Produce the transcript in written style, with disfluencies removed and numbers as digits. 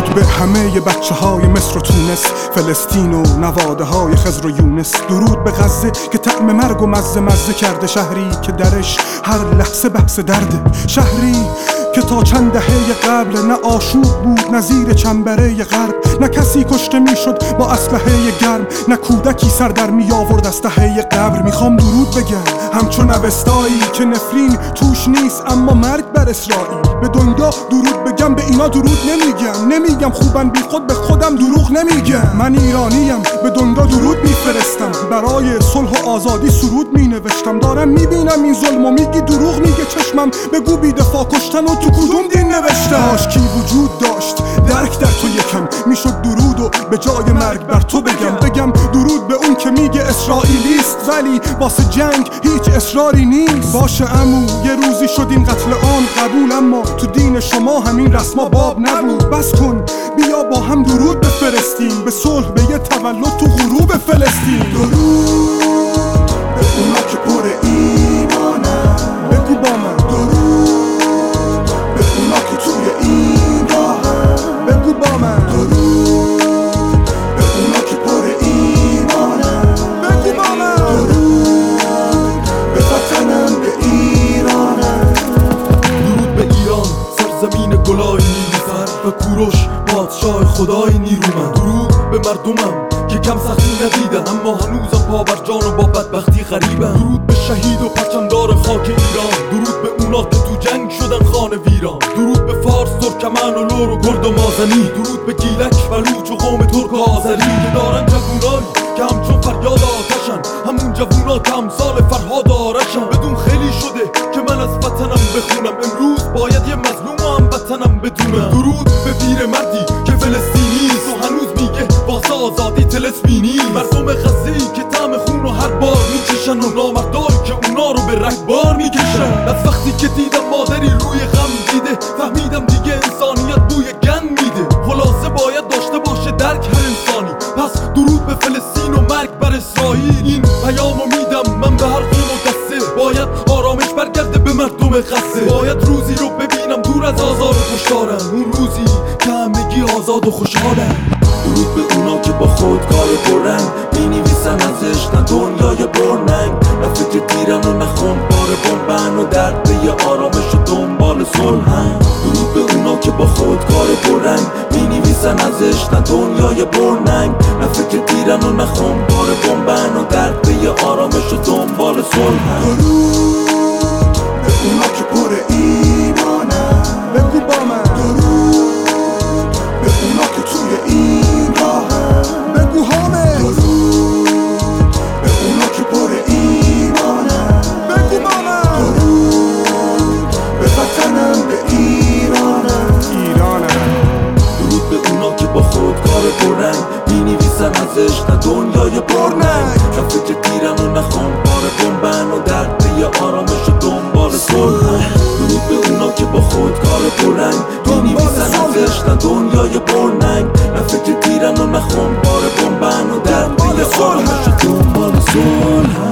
درود به همه بچه های مصر و تونس، فلسطین و نواده های خضر و یونس. درود به غزه که طعم مرگ و مزه کرده، شهری که درش هر لحظه بحث درده، شهری که تا چند دهه قبل نه آشوب بود نه زیر چنبره غرب، نه کسی کشته میشد با اسلحه گرم، نه کودکی سر در می آورد از ته قبر. میخوام درود بگم همچون اوستایی که نفرین توش نیست اما مرگ بر اسرائیل. به دنیا درود بگم به اینا درود نمیگم خوبن بی خود به خودم دروغ نمیگم. من ایرانیم به دنیا درود میفرستم، برای صلح و آزادی سرود مینوشتم. دارم میبینم این ظلم و میگی دروغ میگه چشمم، بگو بی دفاع کشتن و تو کدوم دین نوشتم؟ عاشقی وجود داشت درک در تو یکم، میشد درود و به جای مرگ بر تو بگم درود به اون که میگه اسرائیلیست ولی واسه جنگ هیچ اصراری نیست. باشه عمو یه روزی شد این قتل عام قبول، اما تو دین شما همین رسما باب نبود. بس کن بیا با هم درود بفرستیم به صلح، به یه تولد تو غروب فلسطین. درود به اونا که پر ایمانن، بگو با من درود به اونا که توی این راهن، بگو با من درود به اونا که پر ایمانن، بگو با من درود به وطنم به ایرانم. درود به ایران سرزمین گلای نیلوفر و کوروش پادشاه خدای نیرومند. درود به مردمم که کم سختی ندیدن اما هنوزم پا بر جان و با بدبختی غریبن. درود به شهید و پرچمدار خاک ایران، درود به اونا که تو جنگ شدن خانه ویران. درود به فارس، ترکمن و لور و کرد و مازنی. درود به گیلک، بلوچ و قوم ترک و آذری که دارن جوونایی که همچون فریاد آتشن، همون جوونا که امثال فرهاد آرشن. بدون خیلی شده که من از وطنم بخونم، امروز باید یه مظلوم و هم وطنم بدونم. درود به پیر مردی که فلسطینیست و هنوز میگه واسه آزادی طلسمینی. مردم غزه‌ای که طعم خون و هر بار میچشن و نامردایی که اونا رو به رگبار میکشن. از وقتی که دیدم مادری روی غم دیده فهمیدم دیگه انسانیت بوی گن میده. خلاصه باید داشته باشه درک هر انسانی. پس درود به فلسطین و مرگ بر اسرائیل. این پیامو میدم من به هر قوم و دسته، باید آرامش برگرده به مردم غزه. باید روزی رو ببینم دور از آزار و کشتارن، اون روزی که همگی آزاد و خوشحالن. درود به اونا که با خودکار پررنگ مینویسن ازش نه دنیای برننگ، نه فکر تیرن و نه خونبار بمبن و درد به یه آرامش و دنبال صلحن. درود به اونا که با خودکار پررنگ مینویسن ازش نه دنیای برننگ، نه فکر تیرن و نه خونبار بمبن و درد به یه آرامش و دنبال صلحن. درود به اونا که پر ایمانن، بگو با من درود به اونا که توی این راهن، بگو همه درود به اونا که پر ایمانن، بگو با من درود به وطنم به ایرانم. درود به اونا که با خودکار پررنگ مینویسن ازش نه دنیای برننگ، نه فکر تیرن و نه خونبار بمبن و درد به یه آرامش و دنبال صلحن. درود به اونا که با خودکار پررنگ مینویسن ازش نه دنیای برننگ، نه فکر تیرن و نه خونبار بمبن و درد به یه آرامش و دنبال صلحن.